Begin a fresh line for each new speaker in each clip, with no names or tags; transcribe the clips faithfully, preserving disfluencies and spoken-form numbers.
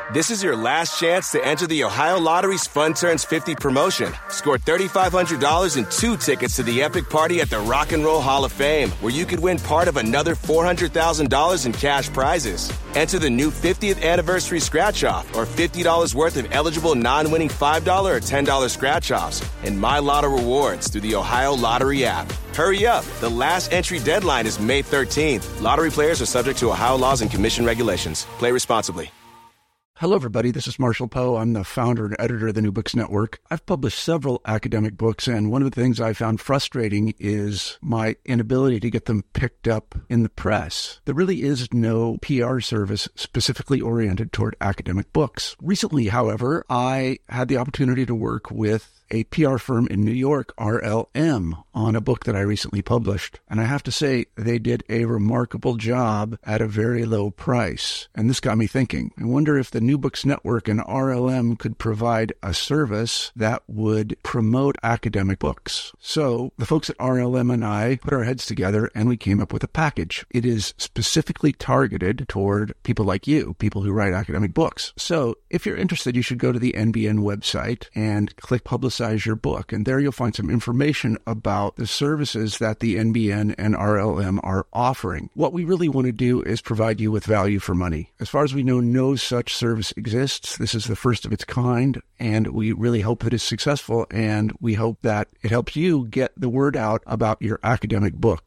This is your last chance to enter the Ohio Lottery's Fun Turns fifty promotion. Score three thousand five hundred dollars and two tickets to the epic party at the Rock and Roll Hall of Fame, where you could win part of another four hundred thousand dollars in cash prizes. Enter the new fiftieth anniversary scratch-off or fifty dollars worth of eligible non-winning five dollars or ten dollars scratch-offs and My Lotto rewards through the Ohio Lottery app. Hurry up. The last entry deadline is May thirteenth. Lottery players are subject to Ohio laws and commission regulations. Play responsibly.
Hello, everybody. This is Marshall Poe. I'm the founder and editor of the New Books Network. I've published several academic books, and one of the things I found frustrating is my inability to get them picked up in the press. There really is no P R service specifically oriented toward academic books. Recently, however, I had the opportunity to work with a P R firm in New York, R L M, on a book that I recently published. And I have to say, they did a remarkable job at a very low price. And this got me thinking. I wonder if the New Books Network and R L M could provide a service that would promote academic books. So the folks at R L M and I put our heads together and we came up with a package. It is specifically targeted toward people like you, people who write academic books. So if you're interested, you should go to the N B N website and click Publicize your book. And there you'll find some information about the services that the N B N and R L M are offering. What we really want to do is provide you with value for money. As far as we know, no such service exists. This is the first of its kind, and we really hope it is successful, and we hope that it helps you get the word out about your academic book.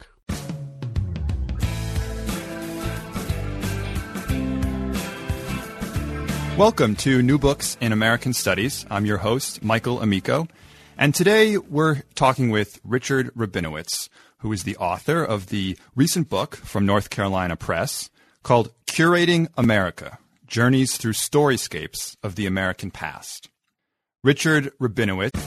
Welcome to New Books in American Studies. I'm your host, Michael Amico, and today we're talking with Richard Rabinowitz, who is the author of the recent book from North Carolina Press called Curating America: Journeys Through Storyscapes of the American Past. Richard Rabinowitz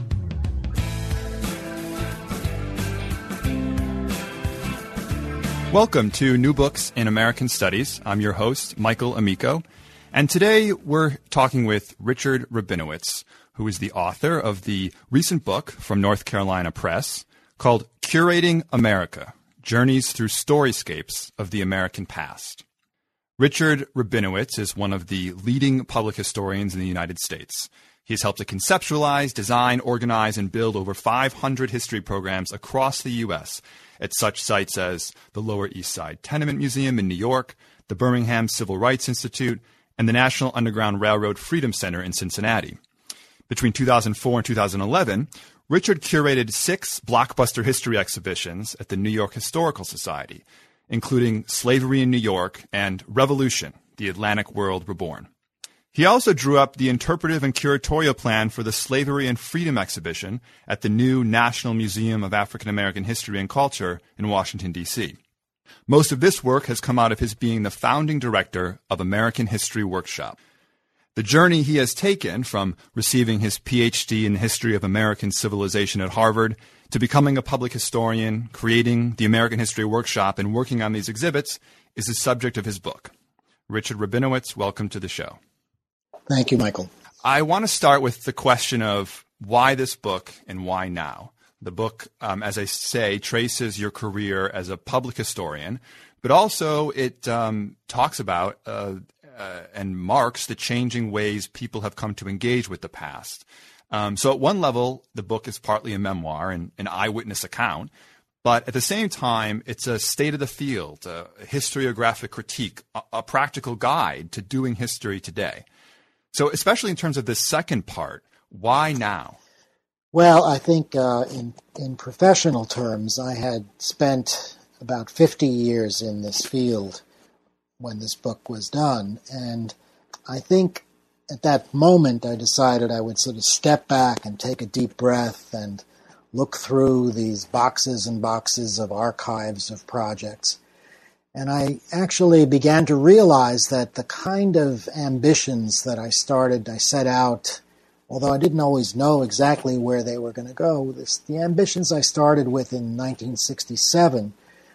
Welcome to New Books in American Studies. I'm your host, Michael Amico. And today we're talking with Richard Rabinowitz, who is the author of the recent book from North Carolina Press called Curating America: Journeys Through Storyscapes of the American Past. Richard Rabinowitz is one of the leading public historians in the United States. He has helped to conceptualize, design, organize, and build over five hundred history programs across the U S at such sites as the Lower East Side Tenement Museum in New York, the Birmingham Civil Rights Institute, and the National Underground Railroad Freedom Center in Cincinnati. Between two thousand four and two thousand eleven, Richard curated six blockbuster history exhibitions at the New York Historical Society, including Slavery in New York and Revolution: The Atlantic World Reborn. He also drew up the interpretive and curatorial plan for the Slavery and Freedom exhibition at the new National Museum of African American History and Culture in Washington, D C Most of this work has come out of his being the founding director of American History Workshop. The journey he has taken from receiving his P H D in History of American Civilization at Harvard to becoming a public historian, creating the American History Workshop, and working on these exhibits is the subject of his book. Richard Rabinowitz, welcome to the show.
Thank you, Michael.
I want to start with the question of why this book and why now? The book, um, as I say, traces your career as a public historian, but also it um, talks about uh, uh, and marks the changing ways people have come to engage with the past. Um, so at one level, the book is partly a memoir and an eyewitness account, but at the same time, it's a state of the field, a historiographic critique, a, a practical guide to doing history today. So especially in terms of this second part, why now?
Well, I think uh, in in professional terms, I had spent about fifty years in this field when this book was done. And I think at that moment, I decided I would sort of step back and take a deep breath and look through these boxes and boxes of archives of projects. And I actually began to realize that the kind of ambitions that I started, I set out, although I didn't always know exactly where they were going to go, this, the ambitions I started with in nineteen sixty-seven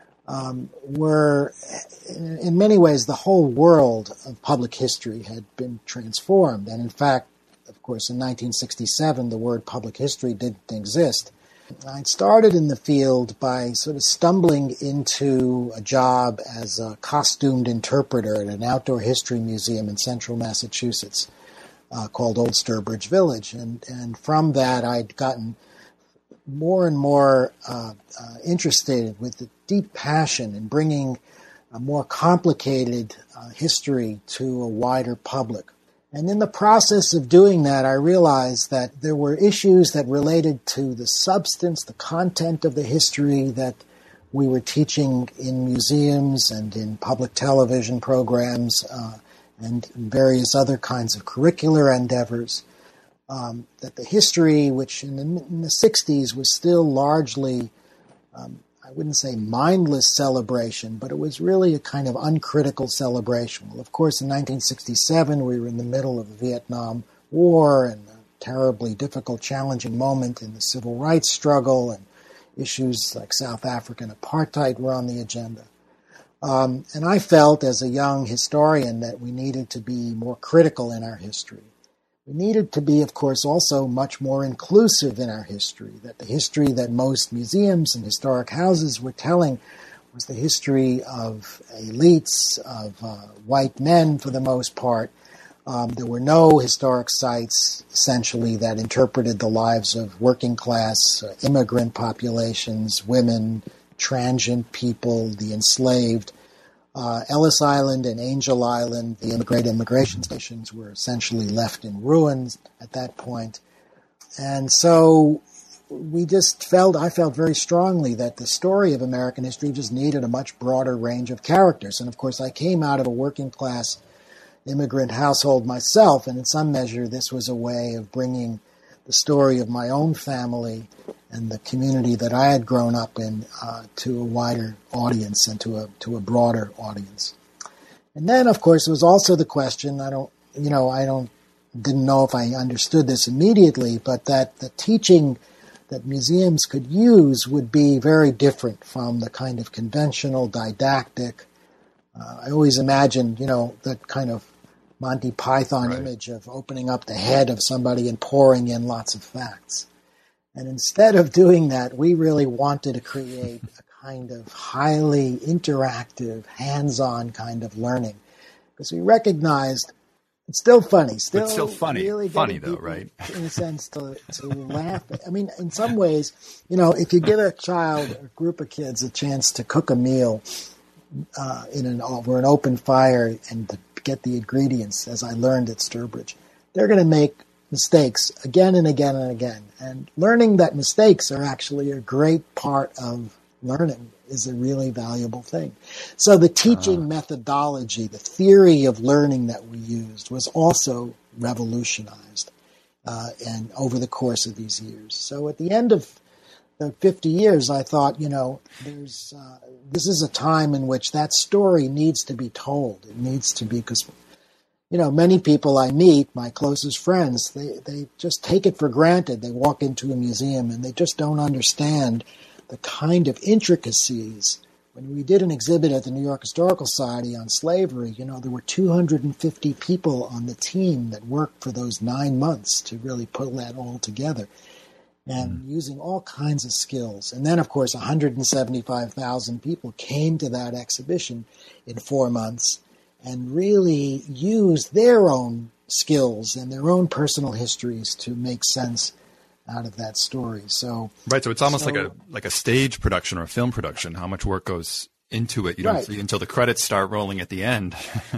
um, were, in, in many ways, the whole world of public history had been transformed. And in fact, of course, in nineteen sixty-seven, the word public history didn't exist. I started in the field by sort of stumbling into a job as a costumed interpreter at an outdoor history museum in central Massachusetts uh, called Old Sturbridge Village. And, and from that, I'd gotten more and more uh, uh, interested with the deep passion in bringing a more complicated uh, history to a wider public. And in the process of doing that, I realized that there were issues that related to the substance, the content of the history that we were teaching in museums and in public television programs uh, and in various other kinds of curricular endeavors. Um, that the history, which in the, in the sixties was still largely, um, I wouldn't say mindless celebration, but it was really a kind of uncritical celebration. Well, of course, in nineteen sixty-seven, we were in the middle of the Vietnam War and a terribly difficult, challenging moment in the civil rights struggle, and issues like South African apartheid were on the agenda. Um, and I felt as a young historian that we needed to be more critical in our history. We needed to be, of course, also much more inclusive in our history, that the history that most museums and historic houses were telling was the history of elites, of uh, white men for the most part. Um, there were no historic sites, essentially, that interpreted the lives of working class, uh, immigrant populations, women, transient people, the enslaved. Uh, Ellis Island and Angel Island, the great immigration stations, were essentially left in ruins at that point. And so we just felt, I felt very strongly that the story of American history just needed a much broader range of characters. And of course, I came out of a working class immigrant household myself, and in some measure, this was a way of bringing the story of my own family and the community that I had grown up in uh, to a wider audience and to a to a broader audience. And then, of course, there was also the question, I don't, you know, I don't, didn't know if I understood this immediately, but that the teaching that museums could use would be very different from the kind of conventional didactic. Uh, I always imagined, you know, that kind of Monty Python right. image of opening up the head of somebody and pouring in lots of facts. And instead of doing that, we really wanted to create a kind of highly interactive, hands-on kind of learning. Because we recognized it's still funny. Still,
it's still funny.
Really
funny, though, right?
In a sense, to, to laugh. I mean, in some ways, you know, if you give a child, a group of kids, a chance to cook a meal uh, in an over an open fire and to get the ingredients, as I learned at Sturbridge, they're going to make mistakes again and again and again. And learning that mistakes are actually a great part of learning is a really valuable thing. So the teaching uh-huh. methodology, the theory of learning that we used was also revolutionized uh, and over the course of these years. So at the end of the fifty years, I thought, you know, there's uh, this is a time in which that story needs to be told. It needs to be, because you know, many people I meet, my closest friends, they, they just take it for granted. They walk into a museum and they just don't understand the kind of intricacies. When we did an exhibit at the New York Historical Society on slavery, you know, there were two hundred fifty people on the team that worked for those nine months to really pull that all together, and mm. using all kinds of skills. And then, of course, one hundred seventy-five thousand people came to that exhibition in four months and really used their own skills and their own personal histories to make sense out of that story. So
right, so it's almost
so,
like a like a stage production or a film production. How much work goes into it? You don't
right.
see until the credits start rolling at the end.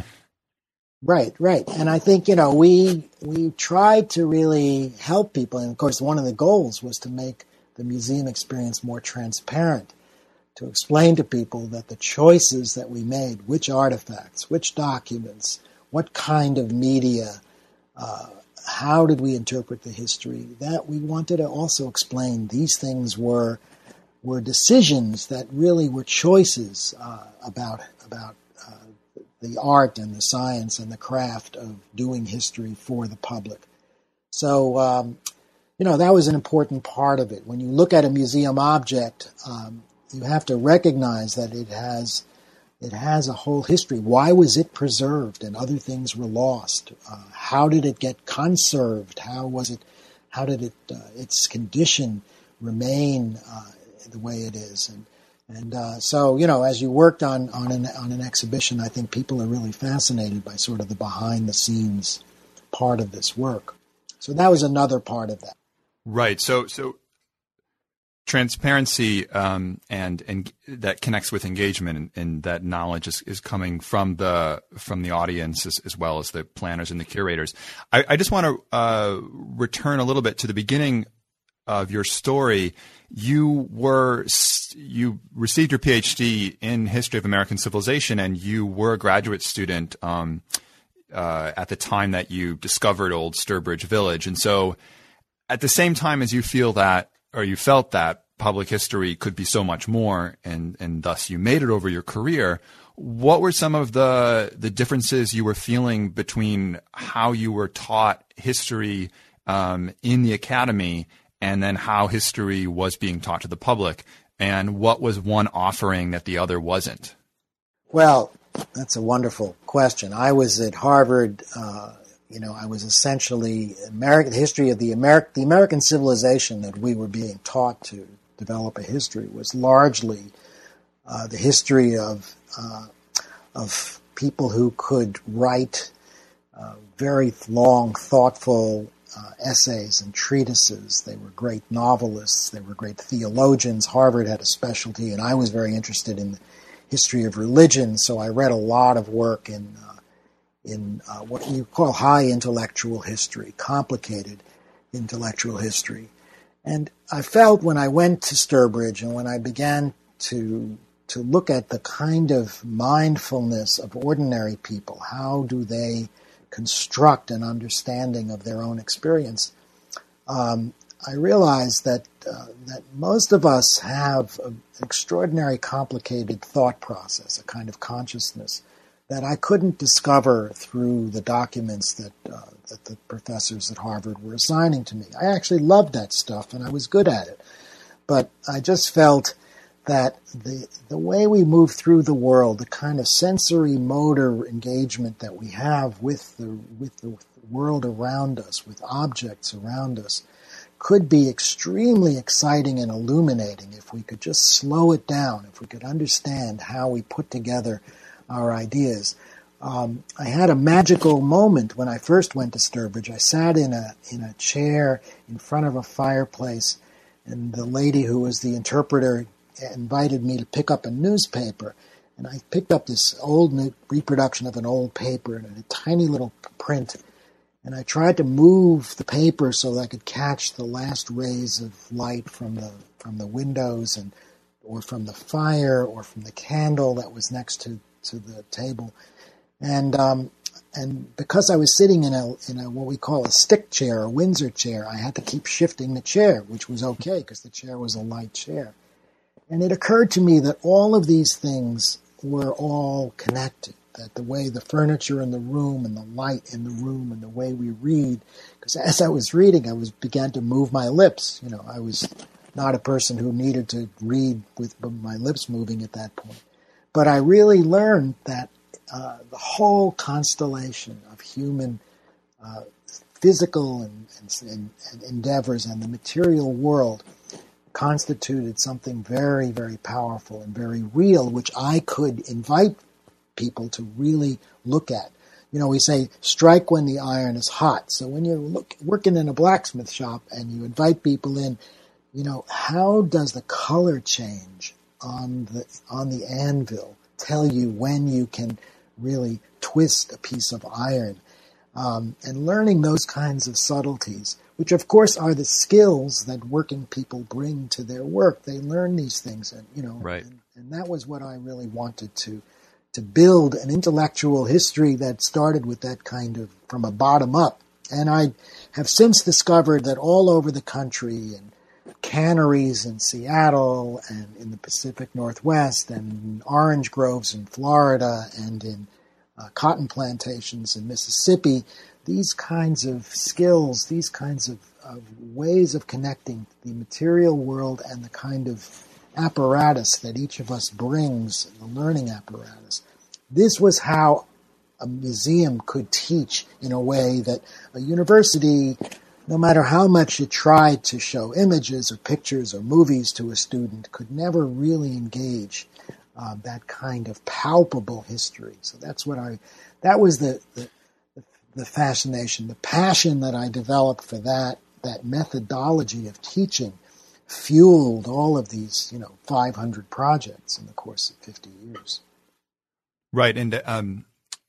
Right, right. And I think, you know, we we tried to really help people. And of course, one of the goals was to make the museum experience more transparent, to explain to people that the choices that we made, which artifacts, which documents, what kind of media, uh, how did we interpret the history, that we wanted to also explain these things were were decisions that really were choices uh, about about uh, the art and the science and the craft of doing history for the public. So, um, you know, that was an important part of it. When you look at a museum object, um, you have to recognize that it has it has a whole history. Why was it preserved and other things were lost? Uh, how did it get conserved? How was it? How did it? Uh, its condition remain uh, the way it is. And and uh, so, you know, as you worked on on an on an exhibition, I think people are really fascinated by sort of the behind the scenes part of this work. So that was another part of that.
Right. So so transparency um, and and that connects with engagement, and, and that knowledge is, is coming from the from the audience as, as well as the planners and the curators. I, I just want to uh, return a little bit to the beginning of your story. You were you received your PhD in history of American civilization, and you were a graduate student um, uh, at the time that you discovered Old Sturbridge Village. And so, at the same time as you feel that, or you felt that public history could be so much more, and and thus you made it over your career, what were some of the the differences you were feeling between how you were taught history um, in the academy and then how history was being taught to the public? And what was one offering that the other wasn't?
Well, that's a wonderful question. I was at Harvard. Uh, you know, I was essentially American history of the Ameri- the American civilization that we were being taught to develop a history was largely uh, the history of uh, of people who could write uh, very long, thoughtful uh, essays and treatises. They were great novelists. They were great theologians. Harvard had a specialty, and I was very interested in the history of religion, so I read a lot of work in uh, in uh, what you call high intellectual history, complicated intellectual history. And I felt when I went to Sturbridge and when I began to to look at the kind of mindfulness of ordinary people, how do they construct an understanding of their own experience, um, I realized that uh, that most of us have an extraordinary complicated thought process, a kind of consciousness that I couldn't discover through the documents that uh, that the professors at Harvard were assigning to me. I actually loved that stuff, and I was good at it. But I just felt that the the way we move through the world, the kind of sensory motor engagement that we have with the with the world around us, with objects around us, could be extremely exciting and illuminating if we could just slow it down, if we could understand how we put together our ideas. Um, I had a magical moment when I first went to Sturbridge. I sat in a in a chair in front of a fireplace, and the lady who was the interpreter invited me to pick up a newspaper. And I picked up this old new reproduction of an old paper in a tiny little print. And I tried to move the paper so that I could catch the last rays of light from the from the windows, and or from the fire, or from the candle that was next to, to the table. And um, and because I was sitting in a in a what we call a stick chair, a Windsor chair, I had to keep shifting the chair, which was okay because the chair was a light chair. And it occurred to me that all of these things were all connected, that the way the furniture in the room and the light in the room and the way we read, because as I was reading, I was began to move my lips. You know, I was not a person who needed to read with my lips moving at that point. But I really learned that uh, the whole constellation of human uh, physical and, and, and endeavors and the material world constituted something very, very powerful and very real, which I could invite people to really look at. You know, we say, strike when the iron is hot. So when you're look, working in a blacksmith shop and you invite people in, you know, how does the color change on the on the anvil tell you when you can really twist a piece of iron? Um, and learning those kinds of subtleties, which of course are the skills that working people bring to their work. They learn these things, and you know,
right.
and, and that was what I really wanted to to build an intellectual history that started with that kind of from a bottom up. And I have since discovered that all over the country, and canneries in Seattle and in the Pacific Northwest, and in orange groves in Florida, and in uh, cotton plantations in Mississippi, these kinds of skills, these kinds of, of ways of connecting the material world and the kind of apparatus that each of us brings, the learning apparatus. This was how a museum could teach in a way that a university no matter how much you tried to show images or pictures or movies to a student, could never really engage uh, that kind of palpable history. So that's what I, that was the, the, the fascination, the passion that I developed for that, that methodology of teaching fueled all of these, you know, five hundred projects in the course of fifty years.
Right. And, um,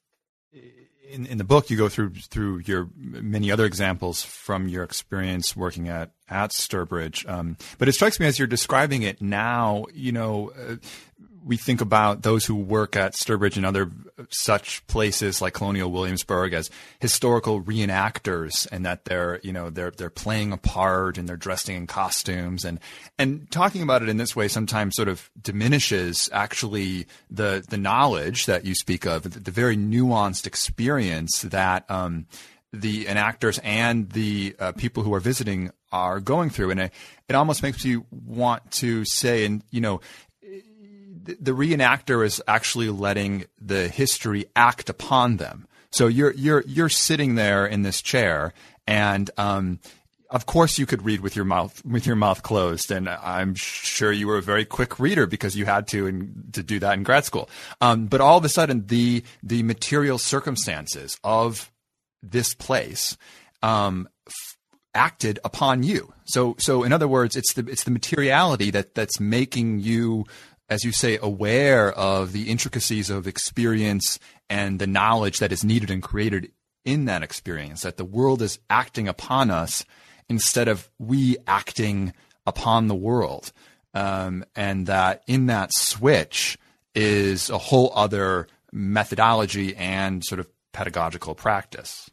In, in the book, you go through through your many other examples from your experience working at at Sturbridge. Um, but it strikes me as you're describing it now, you know, uh, we think about those who work at Sturbridge and other such places like Colonial Williamsburg as historical reenactors, and that they're, you know, they're they're playing a part and they're dressing in costumes, and and talking about it in this way sometimes sort of diminishes actually the the knowledge that you speak of, the, the very nuanced experience that um, the enactors and the uh, people who are visiting are going through, and it, it almost makes you want to say, and you know, the reenactor is actually letting the history act upon them. So you're you're you're sitting there in this chair, and um, of course you could read with your mouth with your mouth closed. And I'm sure you were a very quick reader because you had to and to do that in grad school. Um, but all of a sudden, the the material circumstances of this place um, f- acted upon you. So so in other words, it's the it's the materiality that that's making you, as you say, aware of the intricacies of experience and the knowledge that is needed and created in that experience, that the world is acting upon us instead of we acting upon the world. Um, and that in that switch is a whole other methodology and sort of pedagogical practice.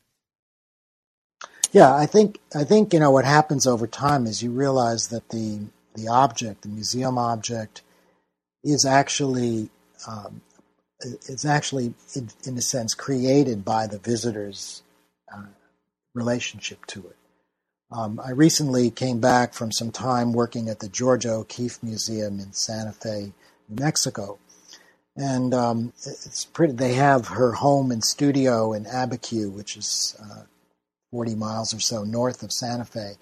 Yeah, I think, I think, you know, what happens over time is you realize that the, the object, the museum object, is actually um, is actually in, in a sense created by the visitor's uh, relationship to it. Um, I recently came back from some time working at the Georgia O'Keeffe Museum in Santa Fe, New Mexico, and um, it's pretty. They have her home and studio in Abiquiu, which is uh, forty miles or so north of Santa Fe,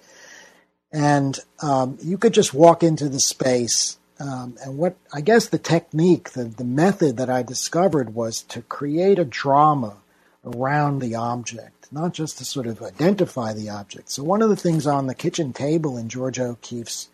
and um, you could just walk into the space. Um, and what I guess the technique, the, the method that I discovered was to create a drama around the object, not just to sort of identify the object. So one of the things on the kitchen table in Georgia O'Keeffe's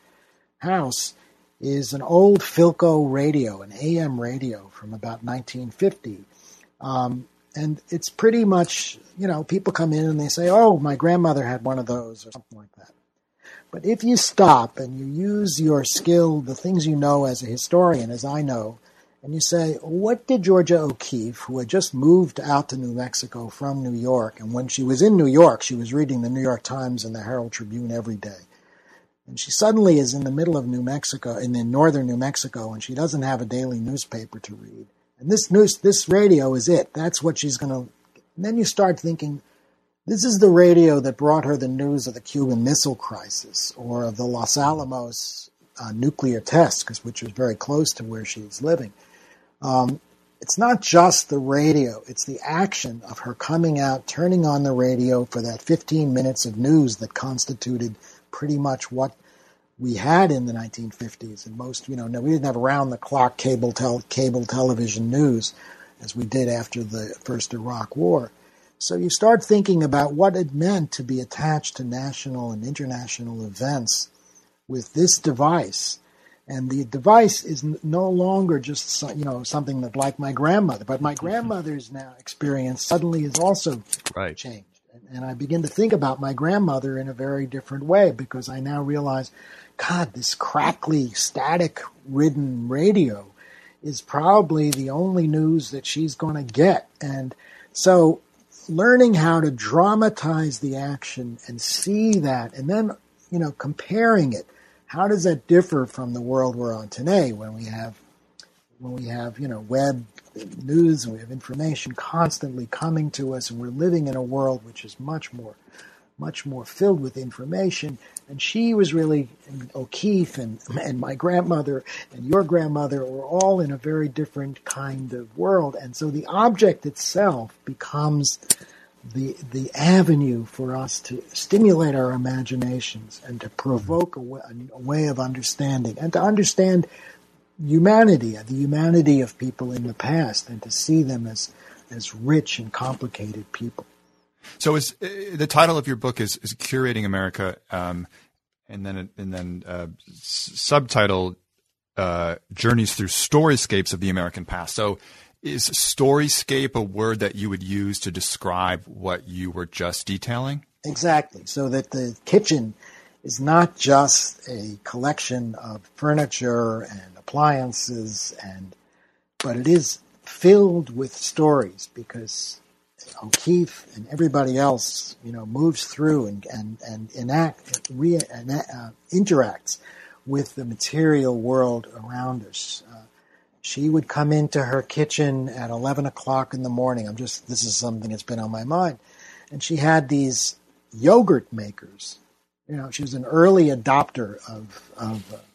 house is an old Philco radio, an A M radio from about nineteen fifty. Um, and it's pretty much, you know, people come in and they say, oh, my grandmother had one of those or something like that. But if you stop and you use your skill, the things you know as a historian, as I know, and you say, what did Georgia O'Keeffe, who had just moved out to New Mexico from New York, and when she was in New York, she was reading the New York Times and the Herald Tribune every day, and she suddenly is in the middle of New Mexico, in the northern New Mexico, and she doesn't have a daily newspaper to read. And this news, this radio is it. That's what she's going to... And then you start thinking, this is the radio that brought her the news of the Cuban Missile Crisis or of the Los Alamos uh, nuclear test, because which was very close to where she's living. Um, it's not just the radio. It's the action of her coming out, turning on the radio for that fifteen minutes of news that constituted pretty much what we had in the nineteen fifties. And most, you know, we didn't have around-the-clock cable, tel- cable television news as we did after the first Iraq War. So you start thinking about what it meant to be attached to national and international events with this device. And the device is no longer just, you know, something that like my grandmother, but my grandmother's now experience suddenly is also
right.
changed. And, and I begin to think about my grandmother in a very different way because I now realize, God, this crackly, static-ridden radio is probably the only news that she's going to get. And so learning how to dramatize the action and see that, and then, you know, comparing it. How does that differ from the world we're on today, when we have, when we have, you know, web news and we have information constantly coming to us, and we're living in a world which is much more, much more filled with information. And she was really, O'Keeffe and and my grandmother and your grandmother were all in a very different kind of world, and so the object itself becomes the the avenue for us to stimulate our imaginations and to provoke a way, a way of understanding and to understand humanity, the humanity of people in the past, and to see them as as rich and complicated people.
So, is uh, the title of your book is, is "Curating America," um, and then and then uh, s- subtitle uh, "Journeys Through Storyscapes of the American Past." So, is storyscape a word that you would use to describe what you were just detailing?
Exactly. So that the kitchen is not just a collection of furniture and appliances, and but it is filled with stories, because O'Keeffe and everybody else, you know, moves through and and and enact, re, uh, interacts with the material world around us. Uh, she would come into her kitchen at eleven o'clock in the morning. I'm just this is something that's been on my mind, and she had these yogurt makers. You know, she was an early adopter of of uh,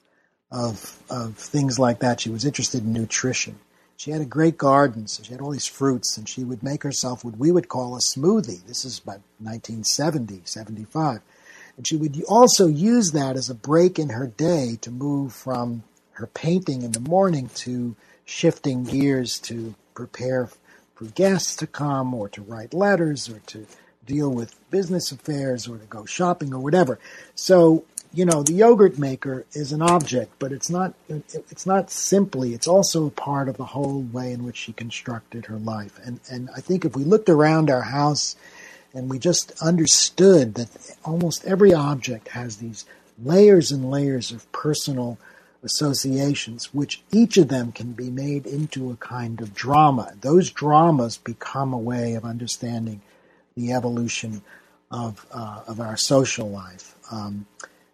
of of things like that. She was interested in nutrition. She had a great garden, so she had all these fruits, and she would make herself what we would call a smoothie. This is about nineteen seventy, seventy-five. And she would also use that as a break in her day to move from her painting in the morning to shifting gears to prepare for guests to come, or to write letters, or to deal with business affairs, or to go shopping, or whatever. So, you know, the yogurt maker is an object, but it's not it's not simply, it's also a part of the whole way in which she constructed her life. And and I think if we looked around our house and we just understood that almost every object has these layers and layers of personal associations, which each of them can be made into a kind of drama. Those dramas become a way of understanding the evolution of uh, of our social life. Um,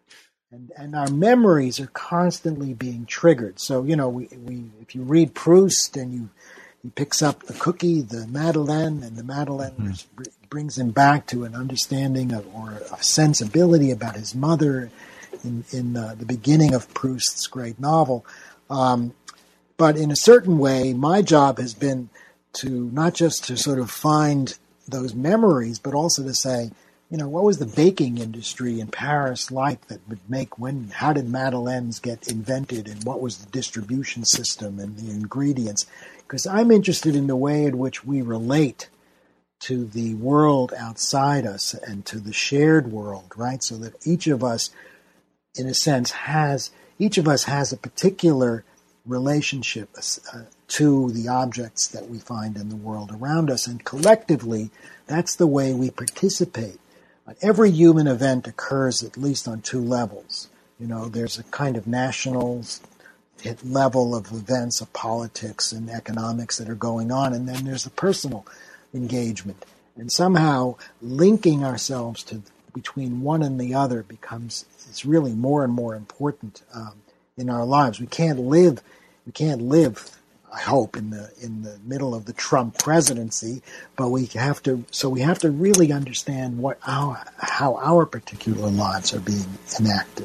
And, and our memories are constantly being triggered. So, you know, we, we if you read Proust and you he picks up the cookie, the Madeleine, and the Madeleine mm-hmm. brings him back to an understanding of, or a sensibility about his mother in, in uh, the beginning of Proust's great novel. Um, but in a certain way, my job has been to not just to sort of find those memories, but also to say, you know, what was the baking industry in Paris like that would make, when, how did Madeleines get invented, and what was the distribution system and the ingredients? Because I'm interested in the way in which we relate to the world outside us and to the shared world, right? So that each of us, in a sense, has, each of us has a particular relationship uh, to the objects that we find in the world around us. And collectively, that's the way we participate. Every human event occurs at least on two levels. You know, there's a kind of national level of events of politics and economics that are going on, and then there's the personal engagement. And somehow linking ourselves to between one and the other becomes, it's really more and more important um, in our lives. We can't live, we can't live I hope, in the in the middle of the Trump presidency, but we have to. So we have to really understand what our how our particular lives are being enacted.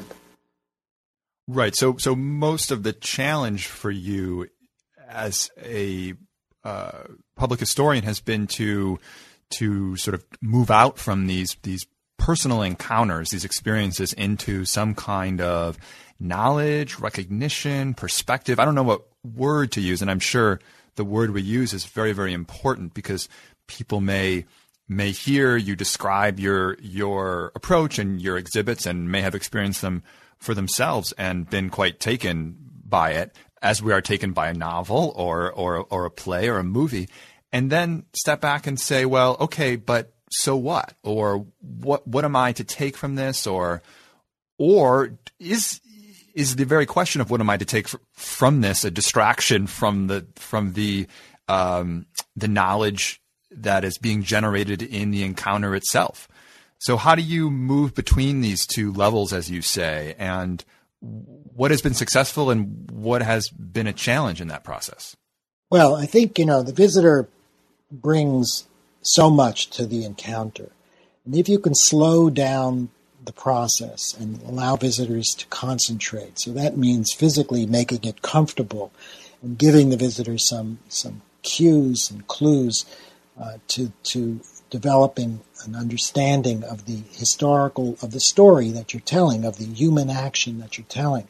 Right. So so most of the challenge for you as a uh, public historian has been to to sort of move out from these these personal encounters, these experiences, into some kind of knowledge, recognition, perspective. I don't know what word to use, and I'm sure the word we use is very, very important, because people may may hear you describe your your approach and your exhibits and may have experienced them for themselves and been quite taken by it, as we are taken by a novel or or or a play or a movie, and then step back and say, well, okay, but so what? Or what what am I to take from this? Or or is is the very question of what am I to take f- from this a distraction from the from the um, the knowledge that is being generated in the encounter itself? So how do you move between these two levels, as you say, and what has been successful and what has been a challenge in that process?
Well, I think, you know, the visitor brings so much to the encounter. And if you can slow down the process and allow visitors to concentrate, so that means physically making it comfortable and giving the visitors some some cues and clues uh, to to developing an understanding of the historical, of the story that you're telling, of the human action that you're telling.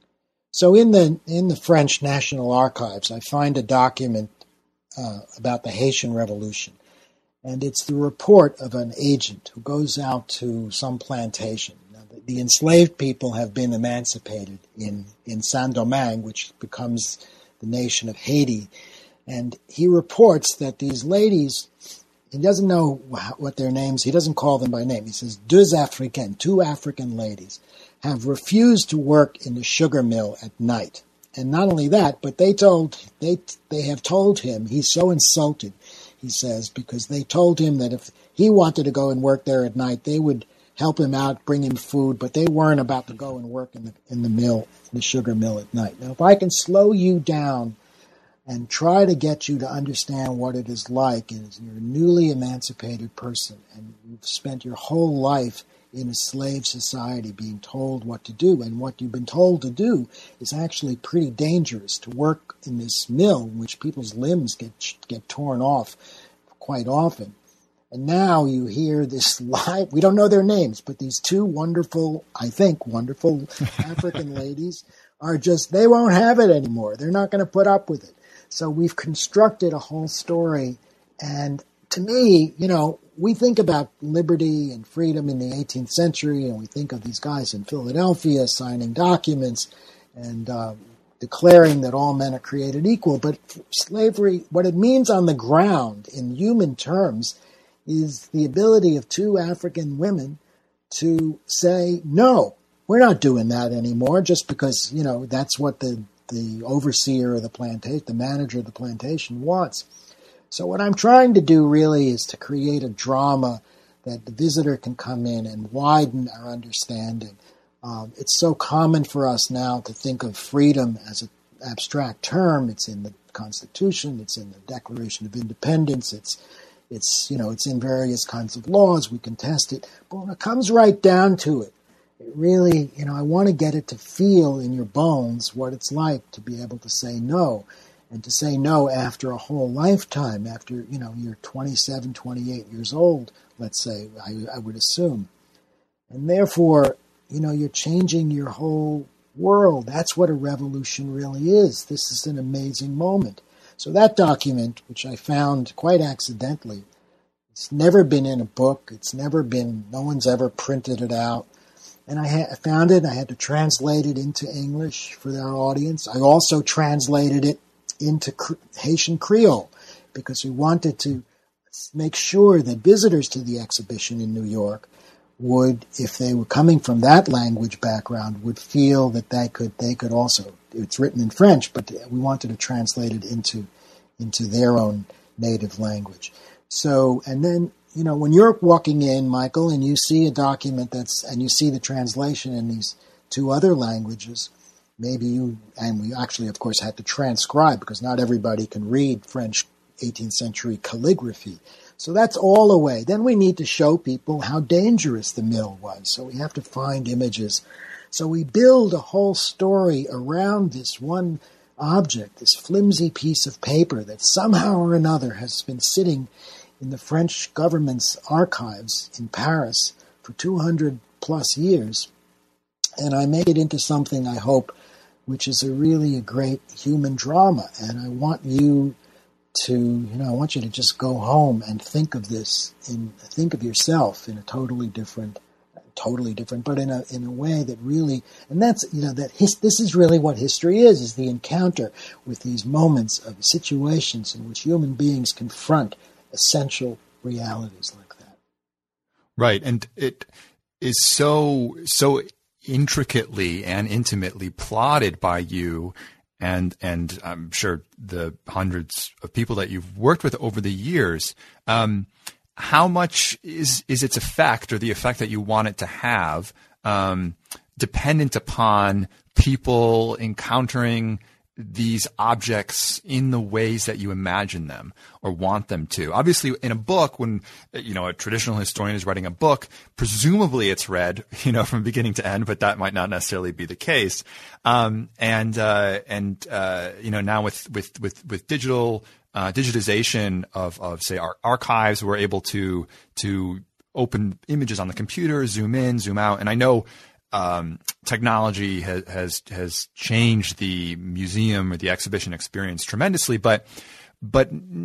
So in the in the French National Archives, I find a document uh, about the Haitian Revolution. And it's the report of an agent who goes out to some plantation. Now, the, the enslaved people have been emancipated in, in Saint-Domingue, which becomes the nation of Haiti. And he reports that these ladies, he doesn't know what their names, he doesn't call them by name. He says, deux Africaines, two African ladies, have refused to work in the sugar mill at night. And not only that, but they told they they have told him, he's so insulted, he says, because they told him that if he wanted to go and work there at night, they would help him out, bring him food, but they weren't about to go and work in the in the mill, the sugar mill at night. Now, if I can slow you down and try to get you to understand what it is like, as you're a newly emancipated person and you've spent your whole life in a slave society being told what to do, and what you've been told to do is actually pretty dangerous, to work in this mill in which people's limbs get get torn off quite often. And now you hear this live, we don't know their names, but these two wonderful, I think, wonderful African ladies are just, they won't have it anymore. They're not going to put up with it. So we've constructed a whole story. And to me, you know, we think about liberty and freedom in the eighteenth century, and we think of these guys in Philadelphia signing documents and uh, declaring that all men are created equal. But slavery, what it means on the ground in human terms, is the ability of two African women to say, no, we're not doing that anymore, just because, you know, that's what the, the overseer of the plantation, the manager of the plantation wants. So what I'm trying to do really is to create a drama that the visitor can come in and widen our understanding. Um, it's so common for us now to think of freedom as an abstract term. It's in the Constitution. It's in the Declaration of Independence. It's, it's, you know, it's in various kinds of laws. We can test it. But when it comes right down to it, it really, you know, I want to get it to feel in your bones what it's like to be able to say no. And to say no after a whole lifetime, after, you know, you're twenty-seven, twenty-eight years old, let's say, I, I would assume. And therefore, you know, you're changing your whole world. That's what a revolution really is. This is an amazing moment. So that document, which I found quite accidentally, it's never been in a book. It's never been, no one's ever printed it out. And I, ha- I found it. I had to translate it into English for their audience. I also translated it into Haitian Creole, because we wanted to make sure that visitors to the exhibition in New York would, if they were coming from that language background, would feel that they could they could also, it's written in French, but we wanted to translate it into into their own native language. So, and then, you know, when you're walking in, Michael, and you see a document that's, and you see the translation in these two other languages, maybe you, and we actually, of course, had to transcribe, because not everybody can read French eighteenth century calligraphy. So that's all away. Then we need to show people how dangerous the mill was. So we have to find images. So we build a whole story around this one object, this flimsy piece of paper that somehow or another has been sitting in the French government's archives in Paris for two hundred plus years. And I make it into something, I hope, which is a really a great human drama. And I want you to, you know, I want you to just go home and think of this, and think of yourself in a totally different, totally different, but in a in a way that really, and that's, you know, that his, this is really what history is, is the encounter with these moments of situations in which human beings confront essential realities like that.
Right. And it is so, so intricately and intimately plotted by you and and I'm sure the hundreds of people that you've worked with over the years. Um, how much is is its effect, or the effect that you want it to have, um, dependent upon people encountering these objects in the ways that you imagine them or want them to? Obviously, in a book, when, you know, a traditional historian is writing a book, presumably it's read, you know, from beginning to end, but that might not necessarily be the case. Um, and, uh, and, uh, you know, now with, with, with, with digital, uh, digitization of, of say, our archives. We're able to to open images on the computer, zoom in, zoom out. And I know um, technology has, has has changed the museum or the exhibition experience tremendously, but but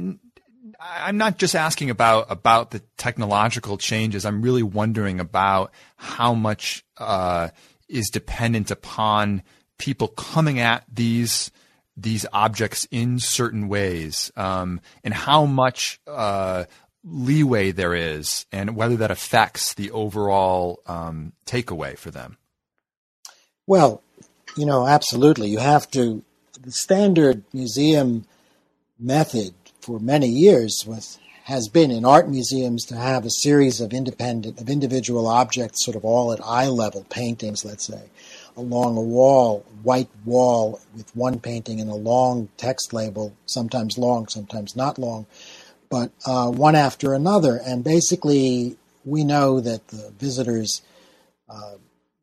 I'm not just asking about about the technological changes. I'm really wondering about how much uh, is dependent upon people coming at these these objects in certain ways, um, and how much uh, leeway there is, and whether that affects the overall um, takeaway for them.
Well, you know, absolutely. You have to. The standard museum method for many years was has been in art museums to have a series of independent of individual objects, sort of all at eye level paintings, let's say, along a wall, white wall with one painting and a long text label, sometimes long, sometimes not long, but uh, one after another. And basically, we know that the visitors, uh,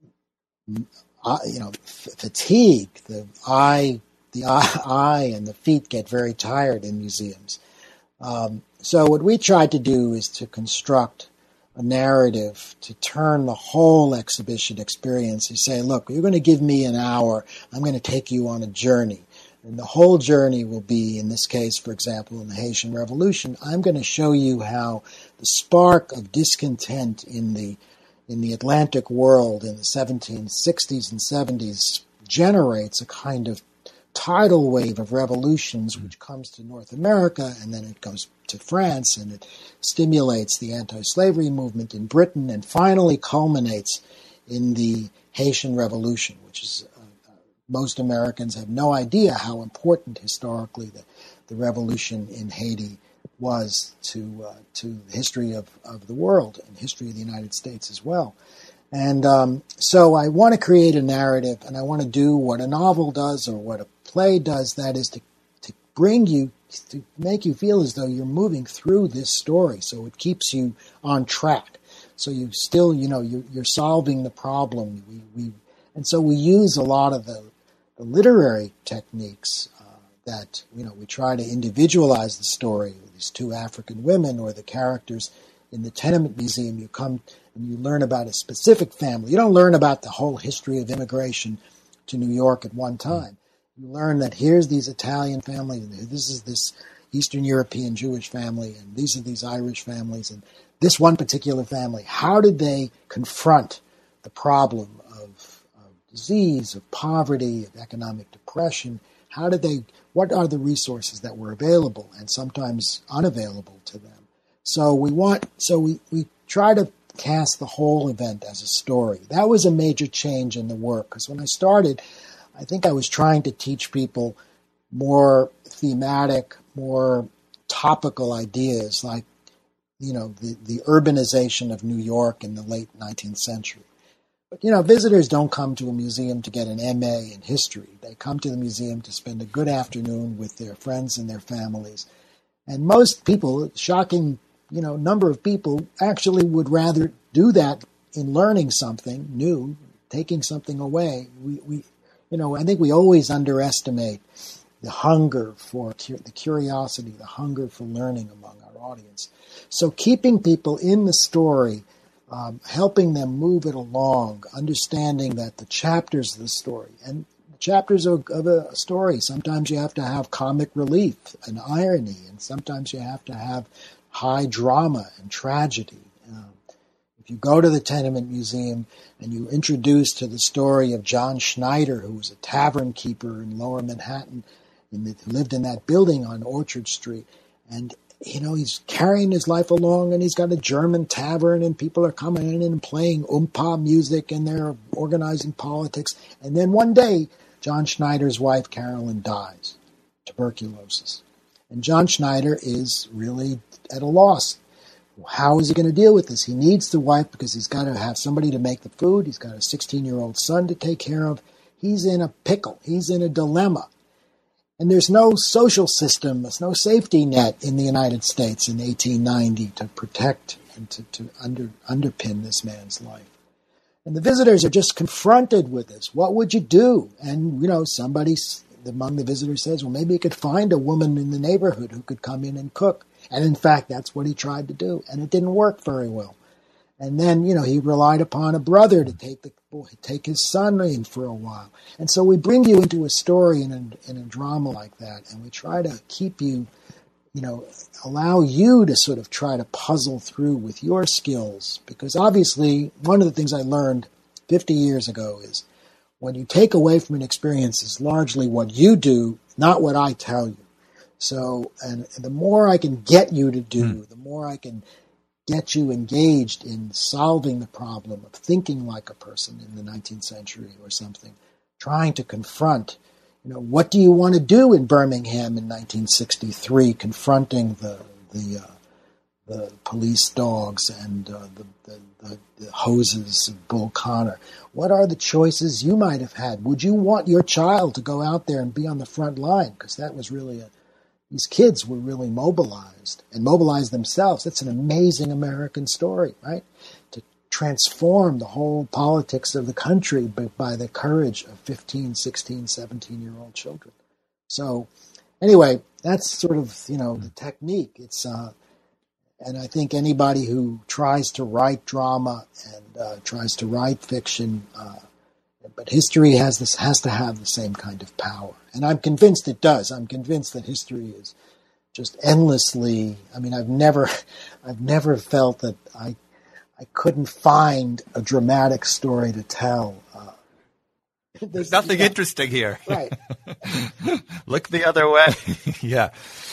uh, you know, f- fatigue, the eye, the eye, eye and the feet get very tired in museums. Um, so what we tried to do is to construct a narrative to turn the whole exhibition experience. You say, look, you're going to give me an hour. I'm going to take you on a journey. And the whole journey will be, in this case, for example, in the Haitian Revolution, I'm going to show you how the spark of discontent in the in the Atlantic world in the seventeen sixties and seventies generates a kind of tidal wave of revolutions which comes to North America, and then it goes to France, and it stimulates the anti-slavery movement in Britain, and finally culminates in the Haitian Revolution, which is uh, uh, most Americans have no idea how important historically the, the revolution in Haiti was to uh, to the history of, of the world and history of the United States as well. And um, so I want to create a narrative, and I want to do what a novel does or what a play does, that is to, to bring you, to make you feel as though you're moving through this story, so it keeps you on track. So you still, you know, you're, you're solving the problem. We, we, and so we use a lot of the, the literary techniques uh, that, you know, we try to individualize the story. These two African women or the characters in the Tenement Museum, you come and you learn about a specific family. You don't learn about the whole history of immigration to New York at one time. You learn that here's these Italian families, and this is this Eastern European Jewish family, and these are these Irish families, and this one particular family. How did they confront the problem of, of disease, of poverty, of economic depression? How did they, what are the resources that were available and sometimes unavailable to them? So we want, so we, we try to cast the whole event as a story. That was a major change in the work, because when I started, I think I was trying to teach people more thematic, more topical ideas, like, you know, the, the urbanization of New York in the late nineteenth century. But, you know, visitors don't come to a museum to get an M A in history. They come to the museum to spend a good afternoon with their friends and their families. And most people, shocking, you know, number of people actually would rather do that in learning something new, taking something away. We, we You know, I think we always underestimate the hunger for the curiosity, the hunger for learning among our audience. So keeping people in the story, um, helping them move it along, understanding that the chapters of the story, and the chapters of, of a story, sometimes you have to have comic relief and irony, and sometimes you have to have high drama and tragedy. Um, If you go to the Tenement Museum and you introduce to the story of John Schneider, who was a tavern keeper in Lower Manhattan, in the, who lived in that building on Orchard Street, and you know he's carrying his life along, and he's got a German tavern, and people are coming in and playing oompa music, and they're organizing politics. And then one day, John Schneider's wife Carolyn dies, tuberculosis, and John Schneider is really at a loss. How is he going to deal with this? He needs the wife because he's got to have somebody to make the food. He's got a sixteen-year-old son to take care of. He's in a pickle. He's in a dilemma. And there's no social system, there's no safety net in the United States in eighteen ninety to protect and to, to under, underpin this man's life. And the visitors are just confronted with this. What would you do? And, you know, somebody among the visitors says, well, maybe he could find a woman in the neighborhood who could come in and cook. And in fact, that's what he tried to do. And it didn't work very well. And then, you know, he relied upon a brother to take the take his son in for a while. And so we bring you into a story in a, in a drama like that, and we try to keep you, you know, allow you to sort of try to puzzle through with your skills. Because obviously, one of the things I learned fifty years ago is what you take away from an experience is largely what you do, not what I tell you. So, and, and the more I can get you to do, mm. the more I can get you engaged in solving the problem of thinking like a person in the nineteenth century or something, trying to confront, you know, what do you want to do in Birmingham in nineteen sixty-three, confronting the the uh, the police dogs and uh, the, the, the, the hoses of Bull Connor? What are the choices you might have had? Would you want your child to go out there and be on the front line? Because that was really a These kids were really mobilized and mobilized themselves. That's an amazing American story, right? To transform the whole politics of the country by, by the courage of fifteen, sixteen, seventeen-year-old children. So anyway, that's sort of, you know, the technique. It's, uh, and I think anybody who tries to write drama and uh, tries to write fiction, uh, but history has this has to have the same kind of power. And I'm convinced it does. I'm convinced that history is just endlessly, I mean, I've never I've never felt that I I couldn't find a dramatic story to tell. Uh,
there's nothing yeah, interesting here.
Right.
Look the other way. Yeah.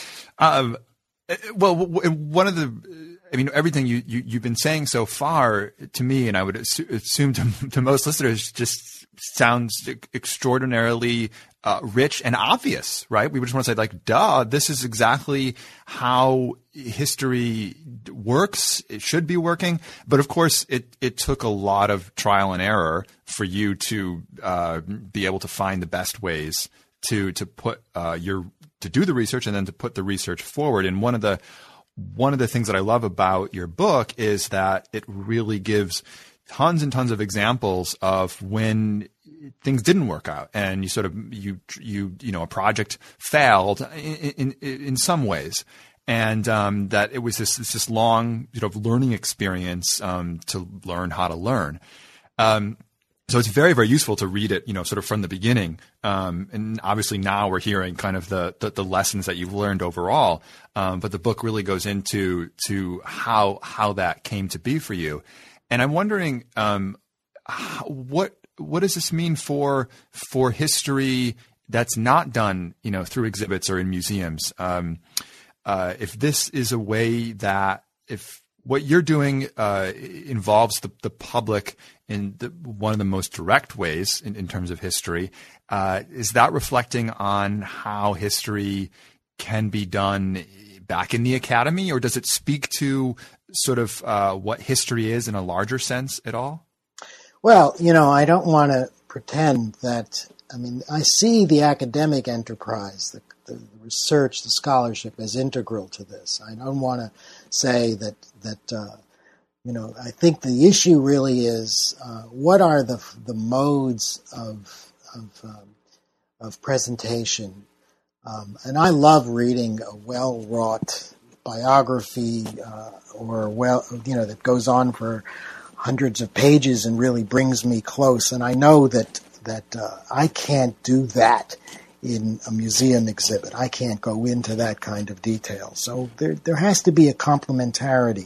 Um, well, one of the, I mean, everything you, you, you've been saying so far to me, and I would assume to, to most listeners, just sounds extraordinarily uh, rich and obvious, right? We would just want to say, like, duh, this is exactly how history works. It should be working. But of course, it, it took a lot of trial and error for you to uh, be able to find the best ways to to put uh, your to do the research and then to put the research forward. And one of the one of the things that I love about your book is that it really gives tons and tons of examples of when things didn't work out, and you sort of you you you know a project failed in in, in some ways, and um, that it was this this long sort of learning experience um, to learn how to learn. Um, So it's very, very useful to read it, you know, sort of from the beginning. Um, and obviously now we're hearing kind of the, the, the lessons that you've learned overall. Um, but the book really goes into to how how that came to be for you. And I'm wondering, um, how, what what does this mean for for history that's not done, you know, through exhibits or in museums? Um, uh, if this is a way that if what you're doing uh, involves the, the public in the, one of the most direct ways in, in terms of history. Uh, is that reflecting on how history can be done back in the academy, or does it speak to sort of uh, what history is in a larger sense at all?
Well, you know, I don't want to pretend that, I mean, I see the academic enterprise, the, the research, the scholarship as integral to this. I don't want to say that, that uh, you know, I think the issue really is uh, what are the the modes of of, um, of presentation, um, and I love reading a well wrought biography uh, or well, you know, that goes on for hundreds of pages and really brings me close. And I know that that uh, I can't do that in a museum exhibit. I can't go into that kind of detail. So there there has to be a complementarity.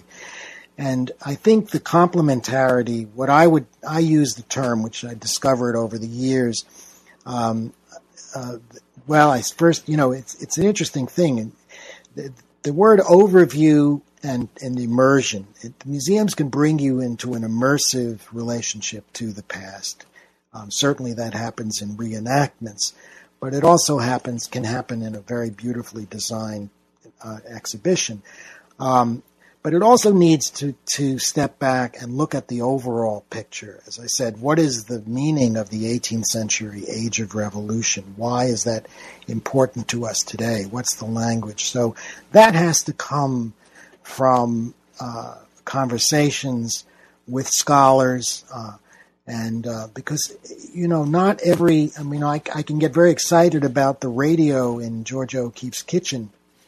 And I think the complementarity, what I would, I use the term, which I discovered over the years, um, uh, well, I first, you know, it's it's an interesting thing. The, the word overview and, and immersion, it, museums can bring you into an immersive relationship to the past. Um, certainly that happens in reenactments, but it also happens, can happen in a very beautifully designed uh, exhibition. Um, But it also needs to, to step back and look at the overall picture. As I said, what is the meaning of the eighteenth century age of revolution? Why is that important to us today? What's the language? So that has to come from uh, conversations with scholars, uh, And uh, because, you know, not every, I mean, I, I can get very excited about the radio in Georgia O'Keeffe's kitchen,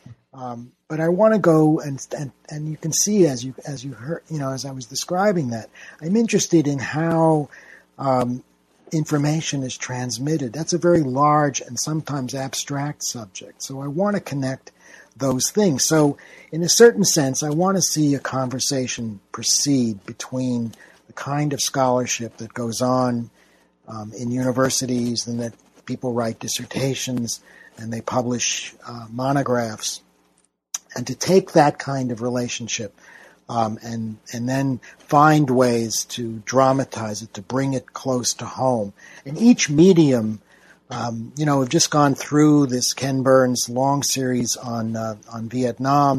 um, but I want to go and, and and you can see as you as you heard, you know, as I was describing that, I'm interested in how um, information is transmitted. That's a very large and sometimes abstract subject. So I want to connect those things. So in a certain sense, I want to see a conversation proceed between the kind of scholarship that goes on um, in universities, and that people write dissertations and they publish uh, monographs, and to take that kind of relationship um, and and then find ways to dramatize it, to bring it close to home. And each medium, um, you know, we've just gone through this Ken Burns long series on uh, on Vietnam.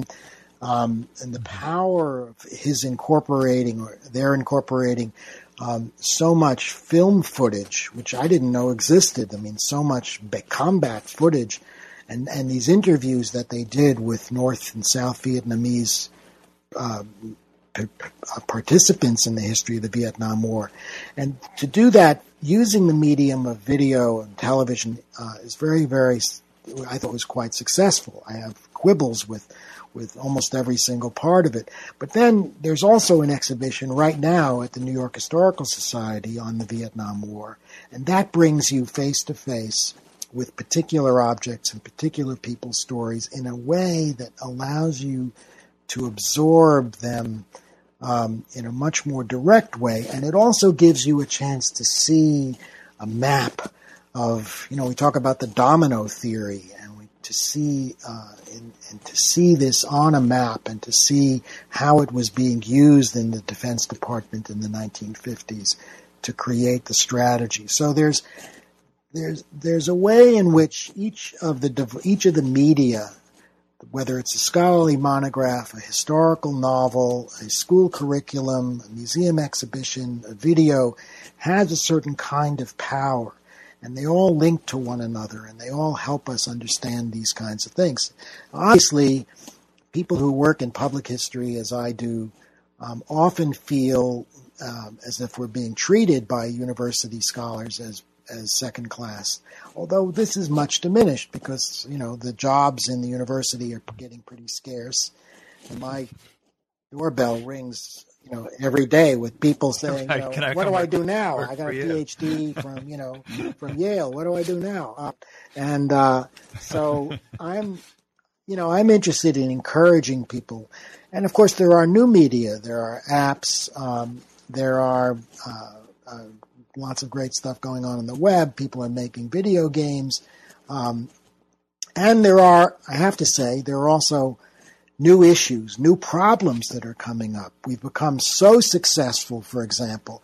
Um, and the power of his incorporating, or their incorporating, um, so much film footage, which I didn't know existed. I mean, so much combat footage, and, and these interviews that they did with North and South Vietnamese uh, participants in the history of the Vietnam War. And to do that using the medium of video and television uh, is very, very, I thought was quite successful. I have quibbles with with almost every single part of it. But then there's also an exhibition right now at the New York Historical Society on the Vietnam War, and that brings you face to face with particular objects and particular people's stories in a way that allows you to absorb them um, in a much more direct way. And it also gives you a chance to see a map of, you know, we talk about the domino theory, and we, to see uh, in, and to see this on a map, and to see how it was being used in the Defense Department in the nineteen fifties to create the strategy. So there's there's there's a way in which each of the each of the media, whether it's a scholarly monograph, a historical novel, a school curriculum, a museum exhibition, a video, has a certain kind of power. And they all link to one another, and they all help us understand these kinds of things. Obviously, people who work in public history, as I do, um, often feel um, as if we're being treated by university scholars as as second class. Although this is much diminished because, you know, the jobs in the university are getting pretty scarce. And my doorbell rings, you know, every day with people saying,
right.
you know, what do I do now? I got a P H D from, you know, from Yale. What do I do now? Uh, and uh, so I'm, you know, I'm interested in encouraging people. And of course, there are new media. There are apps. Um, there are uh, uh, lots of great stuff going on on the web. People are making video games. Um, and there are, I have to say, there are also new issues, new problems that are coming up. We've become so successful, for example,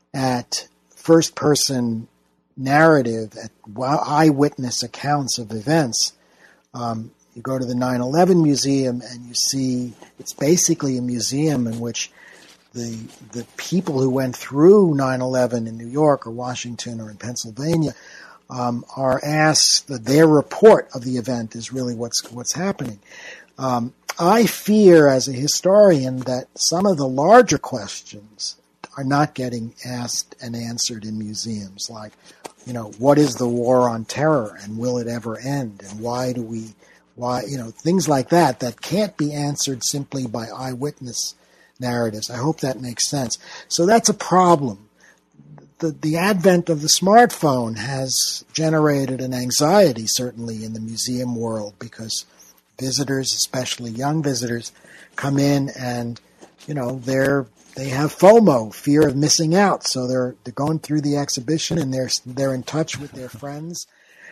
at first-person narrative, at eyewitness accounts of events. Um, you go to the nine eleven Museum and you see it's basically a museum in which the the people who went through nine eleven in New York or Washington or in Pennsylvania um, are asked that their report of the event is really what's what's happening. Um, I fear as a historian that some of the larger questions are not getting asked and answered in museums, like, you know, what is the war on terror and will it ever end? And why do we, why, you know, things like that, that can't be answered simply by eyewitness narratives. I hope that makes sense. So that's a problem. The, the advent of the smartphone has generated an anxiety, certainly in the museum world, because visitors, especially young visitors, come in and, you know, they're they have FOMO, fear of missing out. So they're they're going through the exhibition and they're they're in touch with their friends.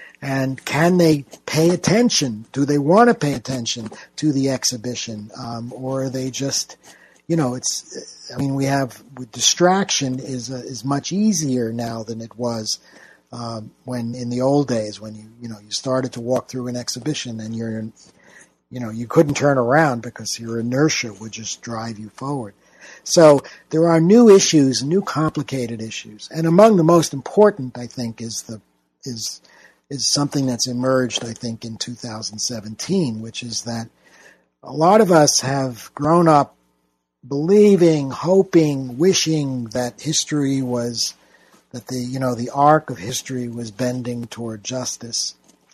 And can they pay attention? Do they want to pay attention to the exhibition, um, or are they just, you know, it's. I mean, we have with distraction is uh, is much easier now than it was um, when in the old days when you you know you started to walk through an exhibition and you're in, you know, you couldn't turn around because your inertia would just drive you forward. So there are new issues, new complicated issues. And among the most important, I think, is the is is something that's emerged, I think, in two thousand seventeen, which is that a lot of us have grown up believing, hoping, wishing that history was that the, you know, the arc of history was bending toward justice.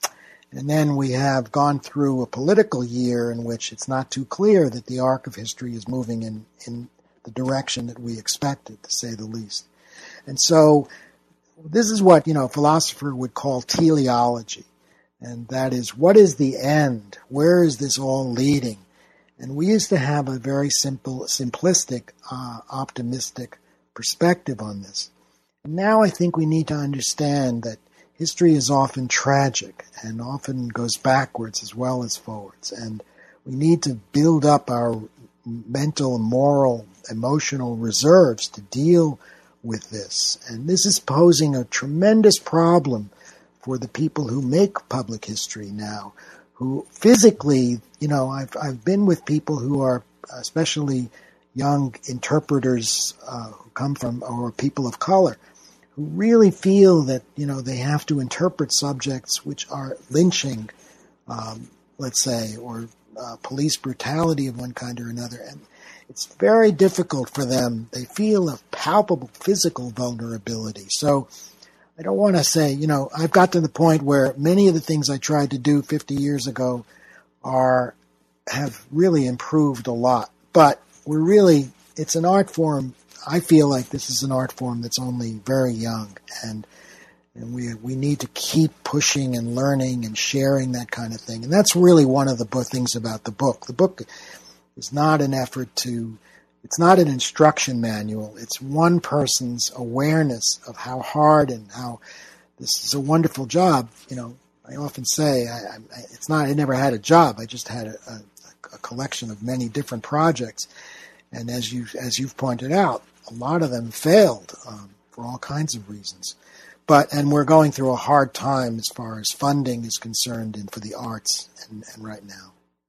And then we have gone through a political year in which it's not too clear that the arc of history is moving in, in the direction that we expected, to say the least. And so this is what, you know, a philosopher would call teleology. And that is, what is the end? Where is this all leading? And we used to have a very simple, simplistic, uh, optimistic perspective on this. And now I think we need to understand that history is often tragic and often goes backwards as well as forwards. And we need to build up our mental, moral, emotional reserves to deal with this. And this is posing a tremendous problem for the people who make public history now, who physically, you know, I've, I've been with people who are, especially young interpreters uh, who come from, or people of color, who really feel that, you know, they have to interpret subjects which are lynching, um, let's say, or uh, police brutality of one kind or another. And it's very difficult for them. They feel a palpable physical vulnerability. So I don't want to say, you know, I've got to the point where many of the things I tried to do fifty years ago are, have really improved a lot. But we're really, it's an art form. I feel like this is an art form that's only very young, and and we we need to keep pushing and learning and sharing that kind of thing. And that's really one of the bo- things about the book. The book is not an effort to, it's not an instruction manual. It's one person's awareness of how hard and how this is a wonderful job. You know, I often say I, I, it's not, I never had a job. I just had a, a, a collection of many different projects. And as you as you've pointed out, a lot of them failed um, for all kinds of reasons. But and we're going through a hard time as far as funding is concerned and for the arts and, and right now.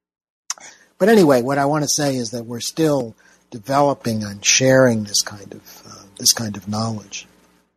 But anyway, what I want to say is that we're still developing and sharing this kind of uh, this kind of knowledge.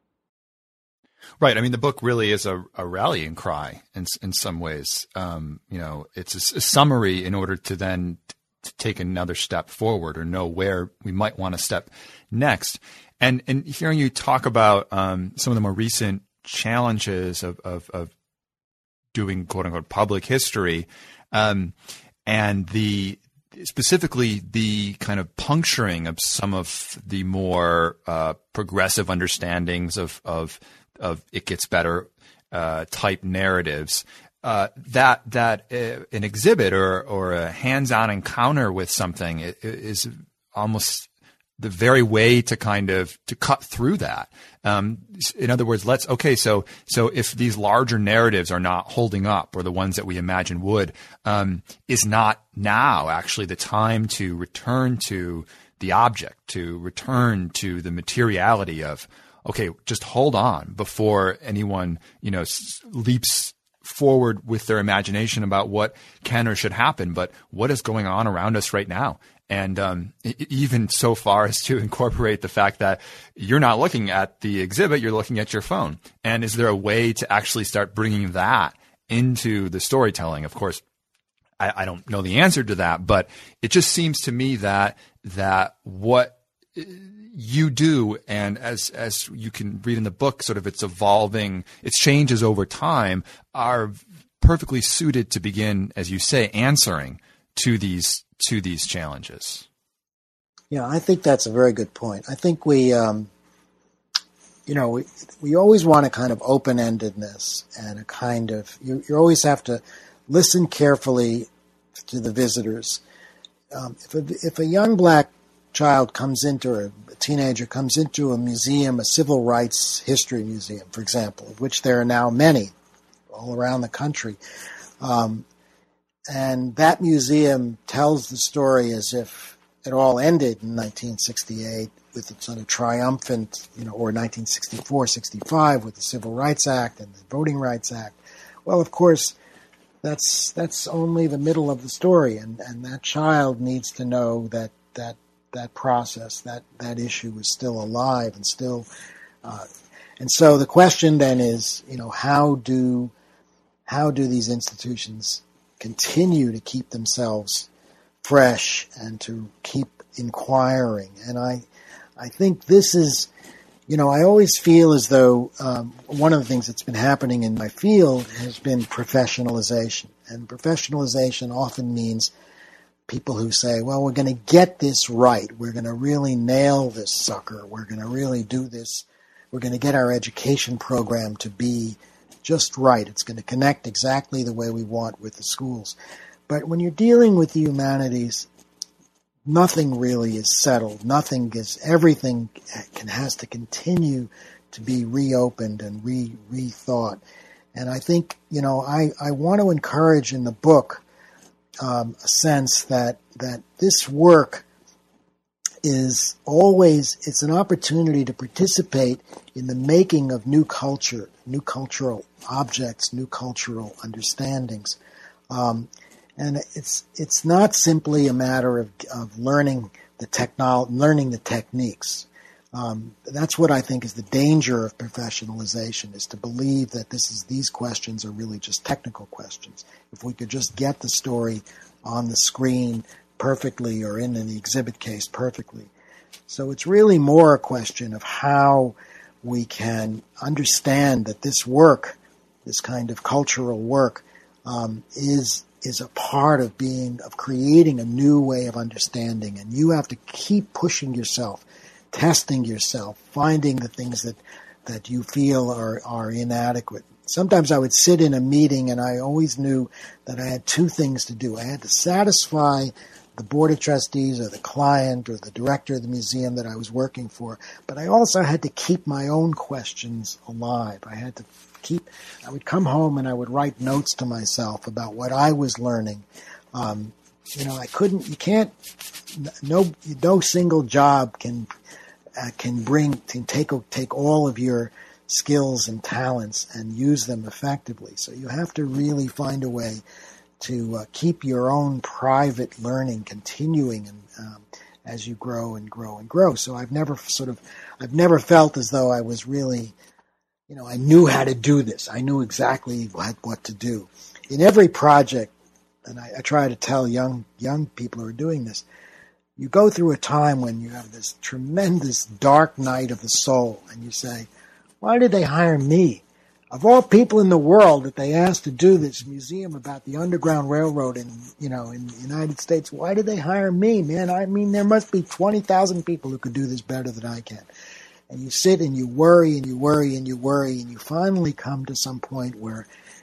Right. I mean, the book really is a, a rallying cry in in some ways. Um, you know, it's a, a summary in order to then to take another step forward or know where we might want to step next. And and hearing you talk about um, some of the more recent challenges of of, of doing quote unquote public history, um, and the specifically the kind of puncturing of some of the more uh, progressive understandings of of of it gets better uh, type narratives. Uh, that that uh, an exhibit or or a hands-on encounter with something is almost the very way to kind of to cut through that. Um, in other words, let's okay. So so if these larger narratives are not holding up, or the ones that we imagine would, um, is not now actually the time to return to the object, to return to the materiality of, okay, just hold on before anyone, you know, leaps forward with their imagination about what can or should happen, but what is going on around us right now. And um, even so far as to incorporate the fact that you're not looking at the exhibit, you're looking at your phone. And is there a way to actually start bringing that into the storytelling? Of course, I, I don't know the answer to that, but it just seems to me that that what you do, and as as you can read in the book, sort of its evolving, its changes over time, are perfectly suited to begin, as you say, answering to these to these challenges.
Yeah, I think that's a very good point. I think we, um, you know, we we always want a kind of open-endedness and a kind of, you, you always have to listen carefully to the visitors. Um, if a, if a young black child comes into, or a teenager comes into a museum, a civil rights history museum, for example, of which there are now many all around the country, um, and that museum tells the story as if it all ended in nineteen sixty-eight with a sort of triumphant, you know, or nineteen sixty-four, sixty-five with the Civil Rights Act and the Voting Rights Act. Well, of course, that's that's only the middle of the story, and, and that child needs to know that that that process, that, that issue is still alive and still. Uh, and so the question then is, you know, how do how do these institutions continue to keep themselves fresh and to keep inquiring? And I, I think this is, you know, I always feel as though um, one of the things that's been happening in my field has been professionalization. And professionalization often means people who say, well, we're going to get this right. We're going to really nail this sucker. We're going to really do this. We're going to get our education program to be just right. It's going to connect exactly the way we want with the schools. But when you're dealing with the humanities, nothing really is settled. Nothing is, everything can, has to continue to be reopened and re, rethought. And I think, you know, I, I want to encourage in the book um, a sense that that this work is always, it's an opportunity to participate in the making of new culture, new cultural objects, new cultural understandings. Um, and it's it's not simply a matter of, of learning the technol, learning the techniques. Um, that's what I think is the danger of professionalization, is to believe that this is these questions are really just technical questions. If we could just get the story on the screen perfectly, or in an exhibit case perfectly. So it's really more a question of how we can understand that this work, this kind of cultural work, um, is is a part of being, of creating a new way of understanding. And you have to keep pushing yourself, testing yourself, finding the things that, that you feel are, are inadequate. Sometimes I would sit in a meeting and I always knew that I had two things to do. I had to satisfy the board of trustees or the client or the director of the museum that I was working for, but I also had to keep my own questions alive. I had to keep, I would come home and I would write notes to myself about what I was learning. Um, you know, I couldn't, you can't, no, no single job can, uh, can bring, can take, take all of your skills and talents and use them effectively. So you have to really find a way to uh, keep your own private learning continuing and, um, as you grow and grow and grow. So I've never sort of, I've never felt as though I was really, you know, I knew how to do this. I knew exactly what, what to do. In every project, and I, I try to tell young young people who are doing this, you go through a time when you have this tremendous dark night of the soul, and you say, why did they hire me? Of all people in the world that they asked to do this museum about the Underground Railroad in, you know, in the United States, why did they hire me, man? I mean, there must be twenty thousand people who could do this better than I can. And you sit and you worry and you worry and you worry, and you finally come to some point where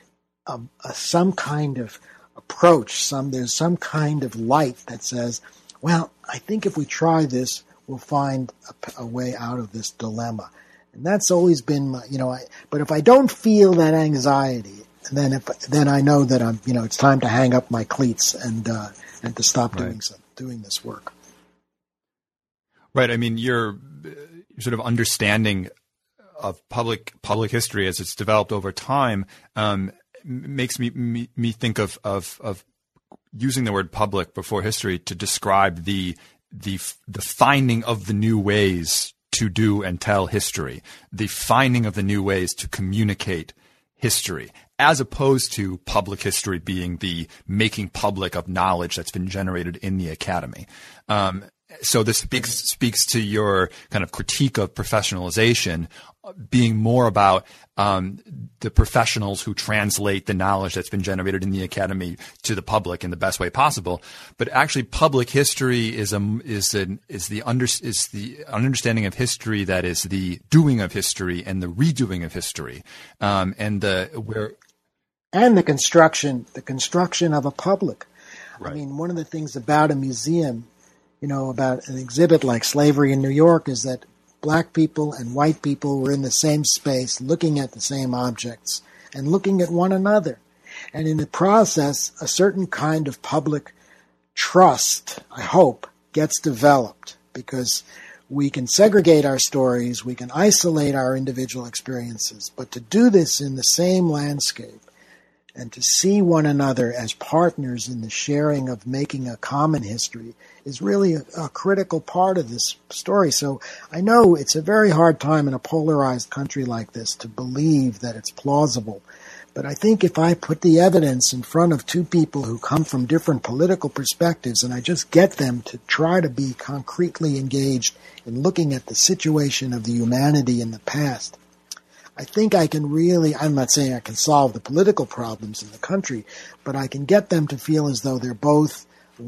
um, uh, some kind of approach, some there's some kind of light that says, well, I think if we try this, we'll find a, a way out of this dilemma. And that's always been my, you know, I, but if I don't feel that anxiety, then if, then I know that I'm, you know, it's time to hang up my cleats and, uh, and to stop
right.
doing some, doing this work.
Right. I mean, your sort of understanding of public, public history as it's developed over time, um, makes me, me, me think of, of, of using the word public before history to describe the, the, the finding of the new ways to do and tell history, the finding of the new ways to communicate history, as opposed to public history being the making public of knowledge that's been generated in the academy. Um, so this speaks speaks to your kind of critique of professionalization being more about um, the professionals who translate the knowledge that's been generated in the academy to the public in the best way possible. But actually, public history is a is an is the under is the understanding of history that is the doing of history and the redoing of history, um, and the where
and the construction the construction of a public.
Right.
I mean, one of the things about a museum, you know, about an exhibit like Slavery in New York, is that black people and white people were in the same space, looking at the same objects and looking at one another. And in the process, a certain kind of public trust, I hope, gets developed, because we can segregate our stories, we can isolate our individual experiences, but to do this in the same landscape and to see one another as partners in the sharing of making a common history is really a, a critical part of this story. So I know it's a very hard time in a polarized country like this to believe that it's plausible, But I think if I put the evidence in front of two people who come from different political perspectives and I just get them to try to be concretely engaged in looking at the situation of the humanity in the past, I think I can really, I'm not saying I can solve the political problems in the country, but I can get them to feel as though they're both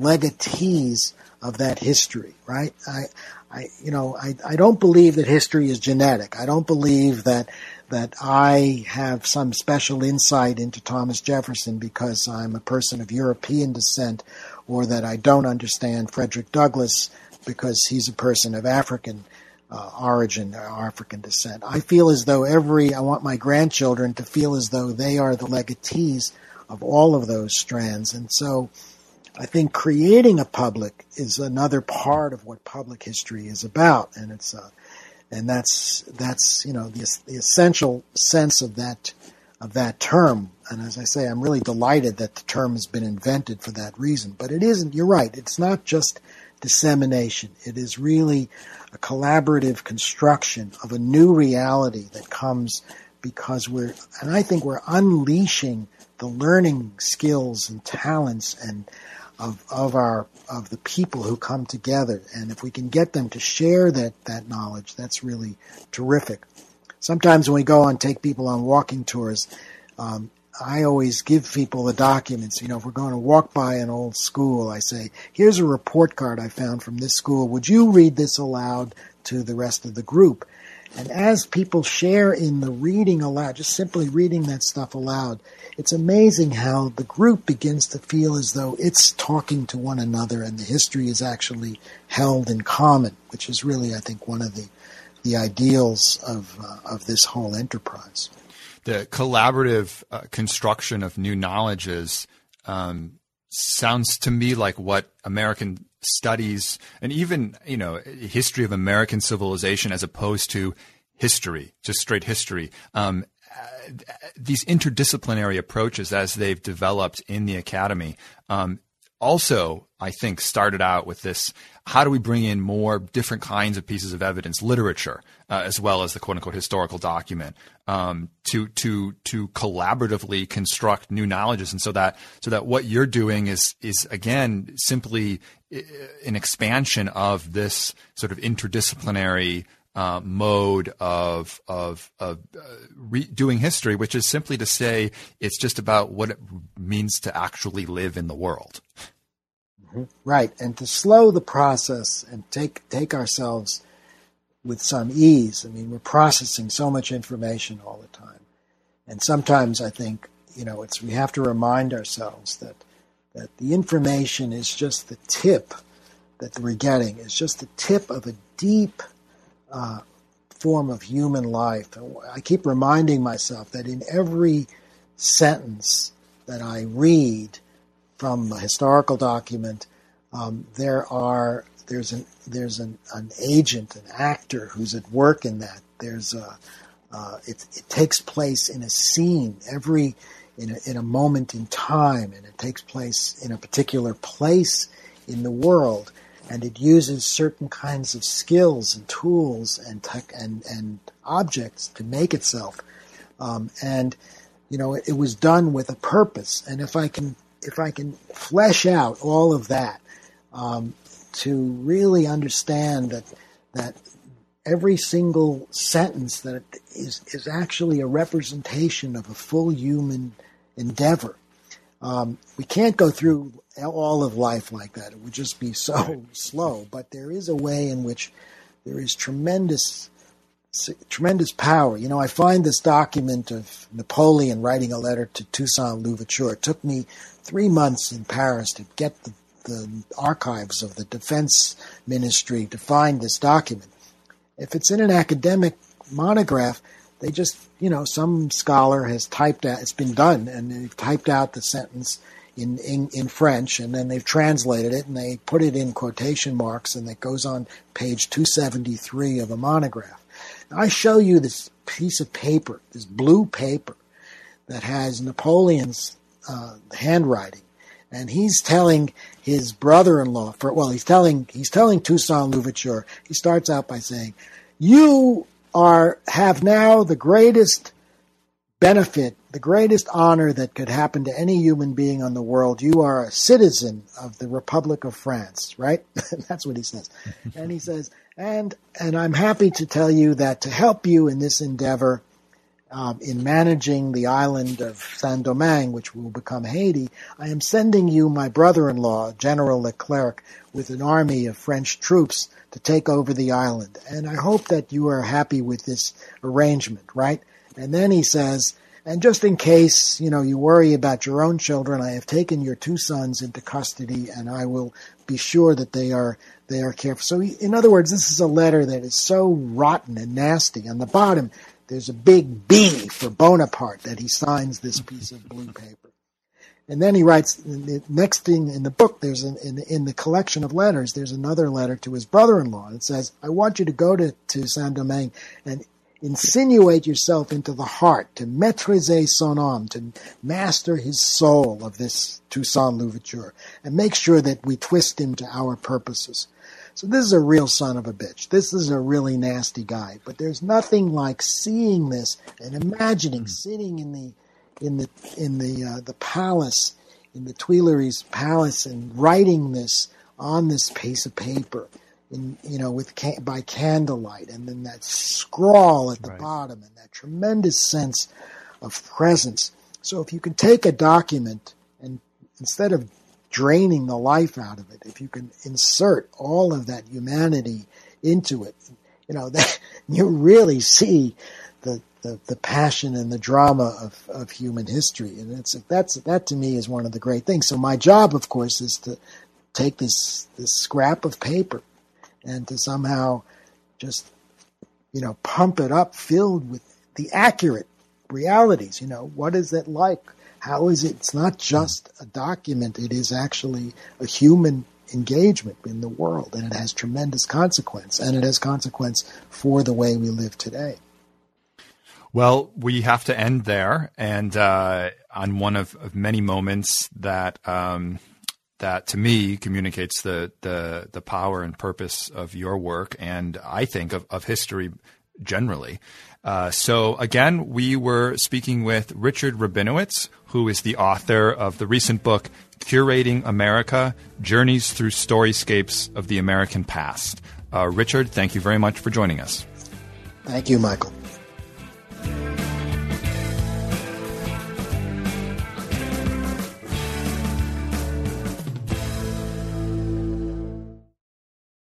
legatees of that history, right? I, I, you know, I, I don't believe that history is genetic. I don't believe that that I have some special insight into Thomas Jefferson because I'm a person of European descent, or that I don't understand Frederick Douglass because he's a person of African uh, origin or African descent. I feel as though every, I want my grandchildren to feel as though they are the legatees of all of those strands. And so I think creating a public is another part of what public history is about, and it's uh, and that's that's you know the the essential sense of that of that term. And as I say, I'm really delighted that the term has been invented for that reason. But it isn't. You're right. It's not just dissemination. It is really a collaborative construction of a new reality that comes because we're, and I think we're unleashing the learning skills and talents and of of our of the people who come together, and if we can get them to share that that knowledge, that's really terrific. Sometimes when we go and take people on walking tours, um, I always give people the documents. You know, if we're going to walk by an old school, I say, "Here's a report card I found from this school. Would you read this aloud to the rest of the group?" And as people share in the reading aloud, just simply reading that stuff aloud, it's amazing how the group begins to feel as though it's talking to one another and the history is actually held in common, which is really, I think, one of the the ideals of uh, of this whole enterprise.
The collaborative uh, construction of new knowledges um, sounds to me like what American studies and even, you know, history of American civilization as opposed to history, just straight history. Um, uh, these interdisciplinary approaches as they've developed in the academy um, also, I think, started out with this, how do we bring in more different kinds of pieces of evidence, literature, uh, as well as the quote-unquote historical document, um, to to to collaboratively construct new knowledges, and so that so that what you're doing is is again simply an expansion of this sort of interdisciplinary uh, mode of of of uh, re- doing history, which is simply to say it's just about what it means to actually live in the world.
Right, and to slow the process and take take ourselves with some ease. I mean, we're processing so much information all the time, and sometimes I think, you know, it's we have to remind ourselves that that the information is just the tip that we're getting, is just the tip of a deep uh, form of human life. And I keep reminding myself that in every sentence that I read from a historical document, um, there are there's an there's an, an agent, an actor who's at work in that. There's a uh, it, it takes place in a scene, every in a, in a moment in time, and it takes place in a particular place in the world, and it uses certain kinds of skills and tools and tech and and objects to make itself, um, and you know it, it was done with a purpose. And if I can. If I can flesh out all of that um, to really understand that that every single sentence that is is actually a representation of a full human endeavor, um, we can't go through all of life like that. It would just be so slow. But there is a way in which there is tremendous tremendous power. You know, I find this document of Napoleon writing a letter to Toussaint Louverture. It took me three months in Paris to get the, the archives of the Defense Ministry to find this document. If it's in an academic monograph, they just, you know, some scholar has typed out, it's been done, and they've typed out the sentence in, in, in French, and then they've translated it, and they put it in quotation marks, and it goes on page two seventy-three of a monograph. Now, I show you this piece of paper, this blue paper, that has Napoleon's uh, handwriting, and he's telling his brother-in-law, for, well, he's telling he's telling Toussaint Louverture. He starts out by saying, "You are have now the greatest benefit, the greatest honor that could happen to any human being on the world. You are a citizen of the Republic of France, right? That's what he says. And he says, and and I'm happy to tell you that to help you in this endeavor, um, in managing the island of Saint-Domingue, which will become Haiti, I am sending you my brother-in-law, General Leclerc, with an army of French troops to take over the island. And I hope that you are happy with this arrangement, right? And then he says, and just in case, you know, you worry about your own children, I have taken your two sons into custody, and I will be sure that they are they are careful. So, he, in other words, this is a letter that is so rotten and nasty. On the bottom, there's a big B for Bonaparte that he signs this piece of blue paper. And then he writes, the next thing in the book, there's an, in, in the collection of letters, there's another letter to his brother-in-law. It says, I want you to go to, to Saint-Domingue and insinuate yourself into the heart, to maîtriser son âme, to master his soul of this Toussaint Louverture, and make sure that we twist him to our purposes. So this is a real son of a bitch. This is a really nasty guy. But there's nothing like seeing this and imagining mm. sitting in the in the in the uh, the palace, in the Tuileries palace, and writing this on this piece of paper, in you know with ca- by candlelight, and then that scrawl at the right. bottom, and that tremendous sense of presence. So if you can take a document and instead of draining the life out of it, if you can insert all of that humanity into it, you know, that you really see the, the, the passion and the drama of, of human history. And it's, that's, that to me is one of the great things. So my job, of course, is to take this, this scrap of paper and to somehow just, you know, pump it up filled with the accurate realities. You know, what is it like? How is it? It's not just a document. It is actually a human engagement in the world, and it has tremendous consequence, and it has consequence for the way we live today.
Well, we have to end there, and uh, on one of, of many moments that um, that to me communicates the, the the power and purpose of your work, and I think of, of history generally. Uh, so again, we were speaking with Richard Rabinowitz, who is the author of the recent book, Curating America, Journeys Through Storyscapes of the American Past. Uh, Richard, thank you very much for joining us.
Thank you, Michael.